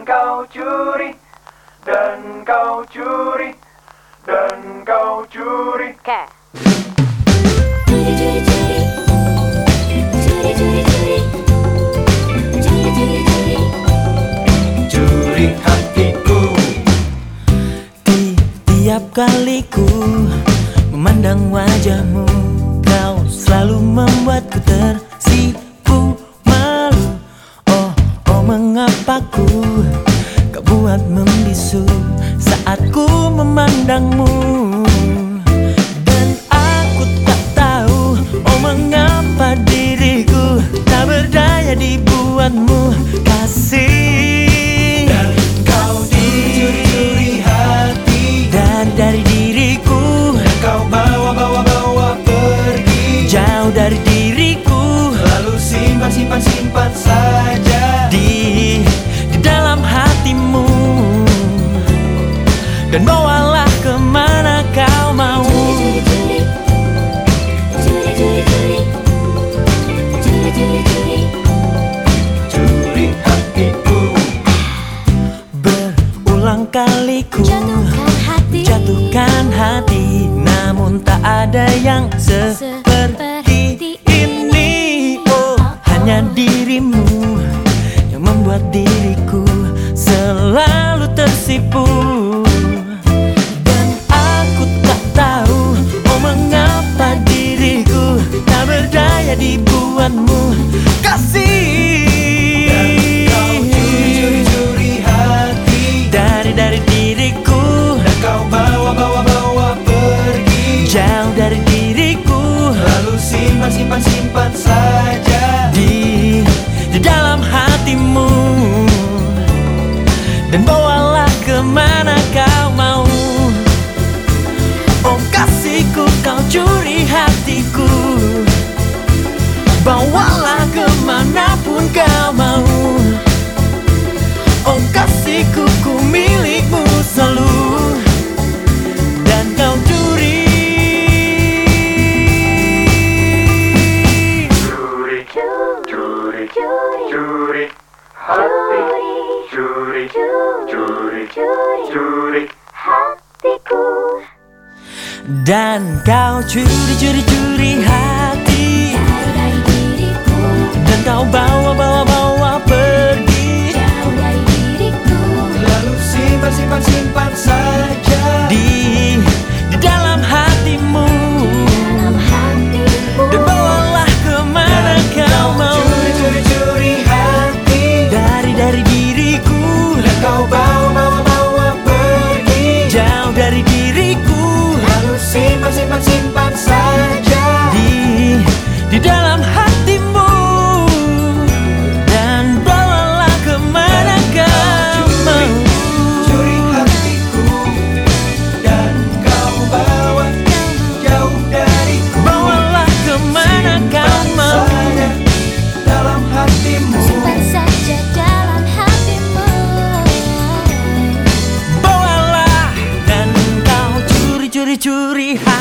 kau curi, dan kau curi, dan kau curi. Oke. Curi hatiku. Di tiap kali ku memandang wajahmu, kau selalu membuatku tersipu malu. Oh, oh, mengapa kau buat membisu saat ku memandangmu. Dan aku tak tahu, oh mengapa diriku tak berdaya dibuatmu kasih. Dan kau dicuri hati dari diriku, dan kau bawa pergi jauh dari diriku, lalu simpan saja di dalam hatimu, dan bawalah kemana kau mau. curi hatiku. Berulang kali ku jatuhkan hati, namun tak ada yang seperti ini. Oh, hanya dirimu yang membuat diriku selalu tersipu. Dan aku tak tahu, oh mengapa diriku tak berdaya dibuatmu kasih. Curi hati Dari diriku, dan kau bawa pergi jauh dari diriku, lalu simpan saja di dalam hatimu, dan bawalah kemana kau mau. Oh kasihku, kau curi hatiku, bawalah kemanapun kau mau. Oh kasihku, ku milikmu selalu, dan kau curi. Curi hati, curi Hatiku. Dan kau curi hati, Dari diriku, dan kau bawa pergi jauh dari diriku, lalu simpan saja di dalam hatimu, dalam hatimu. dan bawalah kemana kau mau. curi hati Dari diriku, dan kau bawa pergi jauh dari diriku, lalu simpan saja di dalam hatimu, dan bawalah kemana kau mau. curi hatiku dan kau bawa jauh dariku, Bawalah kemana kau mau. saja dalam hatimu. Simpan saja dalam hatimu. Bawalah, dan kau curi hati.